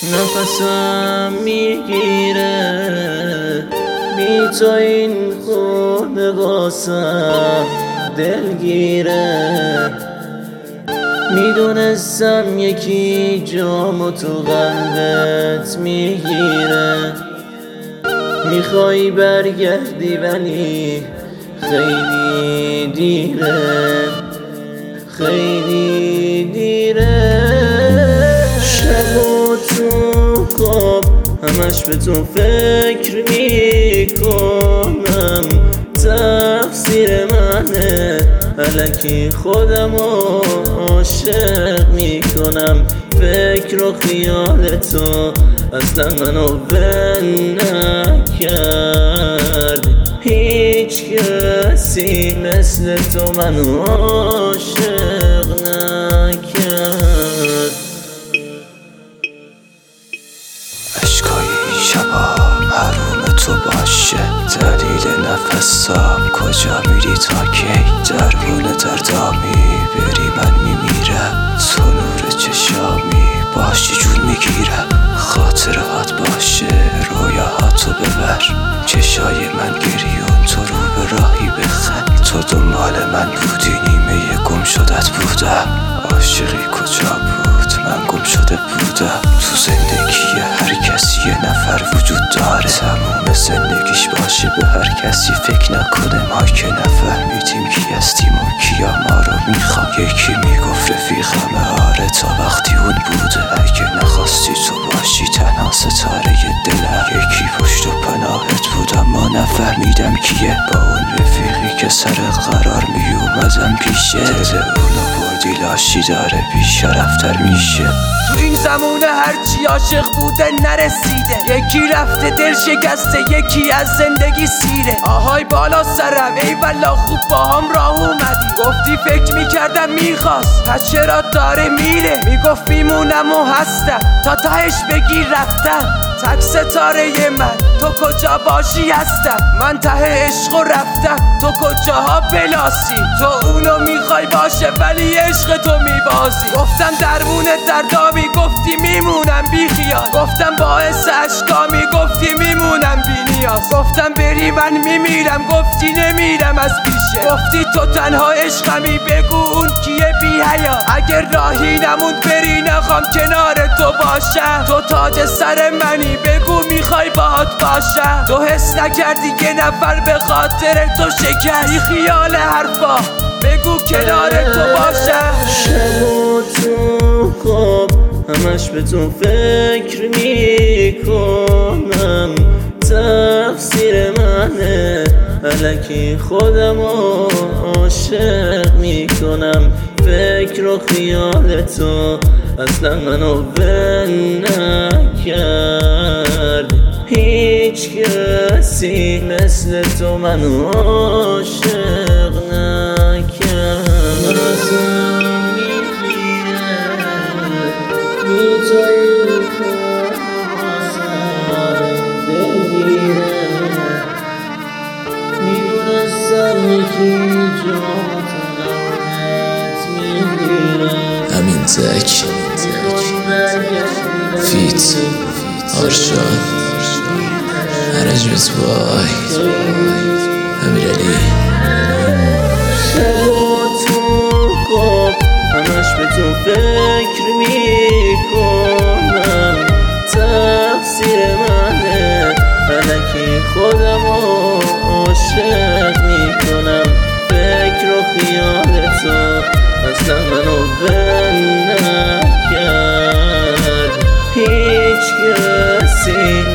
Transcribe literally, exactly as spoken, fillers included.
نفسم میگیره بی تو این خون واسم دلگیره. میدونستم یکی جامو تو قلبت میگیره. میخوای برگردی ولی خیلی دیره، خیلی دیره. شب و تو خواب همش به تو فکر میکنم، تقصیر منه الکی خودمو عاشق میکنم. فکر و خیال تو اصلا منو ول نکرد، هیچ کسی مثل تو منو عاشق نکرد. عشقای این شبا حروم تو باشه، دلیل نفسام کجا میری تا کی؟ درمون دردامی بری من میمیرم، تو نور چشامی باشی جون میگیرم. خاطرات باشه رویاهاتو ببر، چشای من گریون تو رو به راهی بخند. تو دنبال من بودی نیمه گم شدت بودم، عاشقی کجا بود من گم شده بودم. تو زندگی هر کسی یه نفر وجود داره، تموم زندگیش باشه به هر کسی فکر نکنه. ما که نفهمیدیم کی هستیم و کیا ما رو میخوام. یکی میگفت رفیقمه آره تا وقتی اون بوده، اگه نخواستی تو باشی تنها ستاره دلم. یکی پشت و پناهت بود اما نفهمیدم کیه، با اون رفیقی که سر قرار میومدم پیشه. دل اونو بردی لاشی داره بیشرفتر میشه. تو این زمونه هرچی عاشق بوده نرسیده، یکی رفته دل شکسته یکی از زندگی سیره. آهای بالا سرم ای والا خوب با هم راه اومدی، گفتی فکر میکردم میخواست پس چرا داره میره. میگفت میمونم و هستم تا تهش بگی رفتم، تک ستاره من تو کجا باشی هستم. من ته عشق و رفتم تو کجاها بلاسی، تو اونو میخوای باشه ولی عشق تو میبازی. گفتم درمونه دردامی گفتی میمونم بی خیال، گفتم باعث اشکامی گفتی میمونم بی نیاز. گفتم بری من میمیرم گفتی نمیرم از پیشه، گفتی تو تنها عشقمی بگو اون کیه بی حیا. اگر راهی نموند بری نخوام کنار تو باشم، تو تاج سر منی بگو میخوای باهات باشم. تو حس نکردی یه نفر به خاطر تو شکست، خیال حرفا بگو کنار تو باشم. شب و تو خواب همش به تو فکر میکنم، تقصیر منه الکی خودمو عاشق میکنم. فکر و خیال تو اصلا منو ول نکرد، هیچ کسی مثل تو منو عاشق نکرد. نفسم میگیره بی تو این خون واسم دلگیره. میدونستم یکی جامو تو قلبت میگیره. امین زک فیت آرشان ارنجمنت بای امیرعلی. شب و تو خواب همش به تو فکر میکنم، تقصیر منه الکی خودمو عاشق میکنم. فکر و خیال تو اصلا منو ول نکرد، هیچ کسی